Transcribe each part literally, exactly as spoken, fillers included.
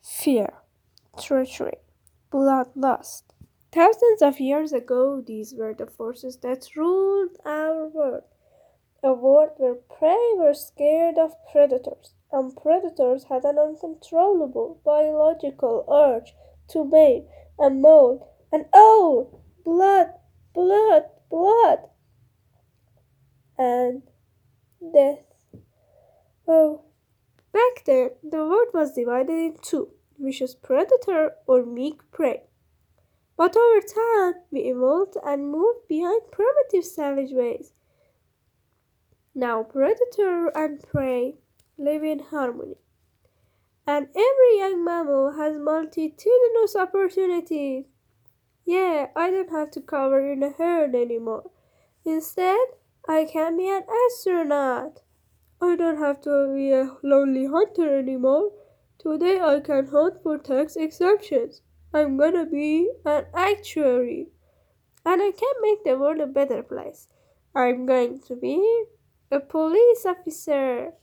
Fear, treachery, bloodlust. Thousands of years ago, these were the forces that ruled our world. A world where prey were scared of predators, and predators had an uncontrollable biological urge to maim and maul, and oh, blood, blood, blood, and death. Oh, back then, the world was divided in two vicious predator or meek prey. But over time, we evolved and moved beyond primitive savage ways. Now, predator and prey live in harmony, and every young mammal has multitudinous opportunities. Yeah, I don't have to cover in a herd anymore. Instead, I can be an astronaut. I don't have to be a lonely hunter anymore. Today I can hunt for tax exemptions. I'm gonna be an actuary. And I can make the world a better place. I'm going to be a police officer.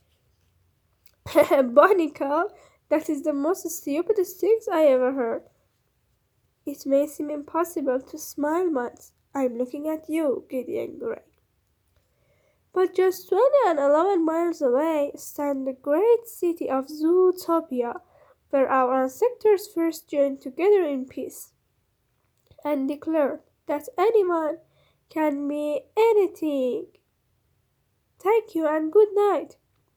Bonica, that is the most stupidest things I ever heard. It may seem impossible to smile once. I'm looking at you, Gideon Gray. But just twenty and eleven miles away stand the great city of Zootopia, where our ancestors first joined together in peace and declared that anyone can be anything. Thank you and good night.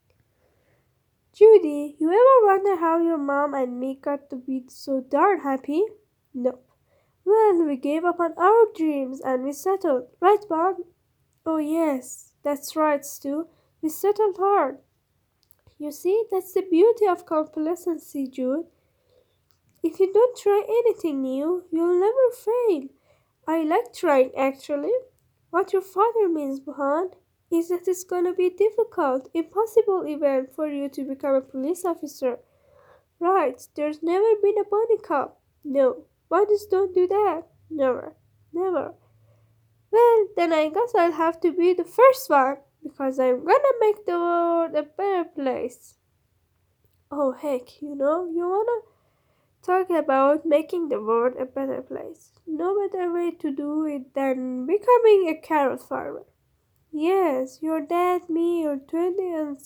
Judy, you ever wonder how your mom and me got to be so darn happy? No. Well, we gave up on our dreams and we settled, right, Bob? Oh, yes, that's right, Stu. We settled hard. You see, that's the beauty of complacency, Jude. If you don't try anything new, you'll never fail. I like trying, actually. What your father means, Buhan, is that it's gonna be difficult, impossible even for you to become a police officer. Right, there's never been a bunny cop. No, bunnies don't do that. Never, never. Well, then I guess I'll have to be the first one, because I'm gonna make the world a better place. Oh, heck, you know, you wanna talk about making the world a better place. No better way to do it than becoming a carrot farmer. Yes, your dad, me, your twenty and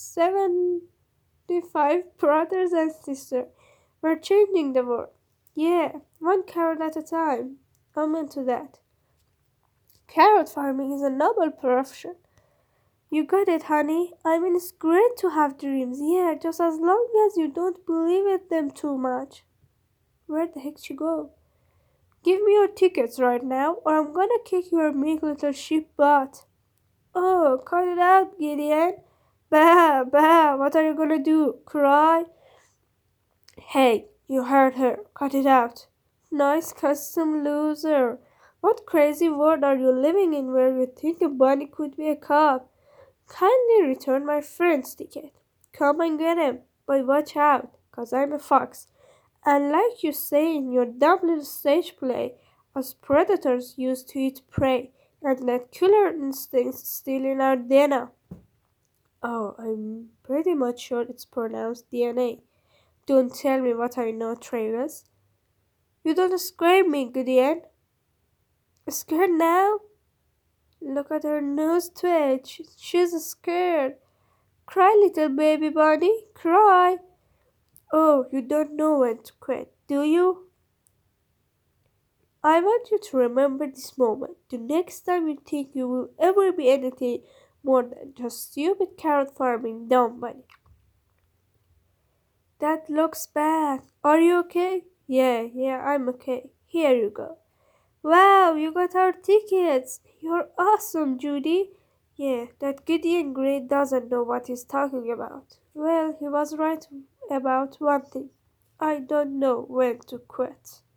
seventy-five brothers and sisters. We're changing the world. Yeah, one carrot at a time. I'm into that. Carrot farming is a noble profession. You got it, honey. I mean, it's great to have dreams, yeah, just as long as you don't believe in them too much. Where the heck she go? Give me your tickets right now, or I'm gonna kick your meek little sheep butt. Oh, cut it out, Gideon. Bah, bah, what are you gonna do? Cry? Hey, you heard her. Cut it out. Nice custom loser. What crazy world are you living in where you think a bunny could be a cop? Kindly return my friend's ticket. Come and get him, but watch out, 'cause I'm a fox. And like you say in your dumb little stage play, us predators used to eat prey and let killer instincts steal in our D N A. Oh, I'm pretty much sure it's pronounced D N A. Don't tell me what I know, Travis. You don't scare me, Gideon. Scared now? Look at her nose twitch. She's scared. Cry, little baby bunny, cry. Oh, you don't know when to quit, do you? I want you to remember this moment. The next time you think you will ever be anything more than just stupid carrot farming dumb bunny. That looks bad. Are you okay? Yeah, yeah, I'm okay. Here you go. Wow, you got our tickets. You're awesome, Judy. Yeah, that Gideon Gray doesn't know what he's talking about. Well, he was right about one thing. I don't know when to quit.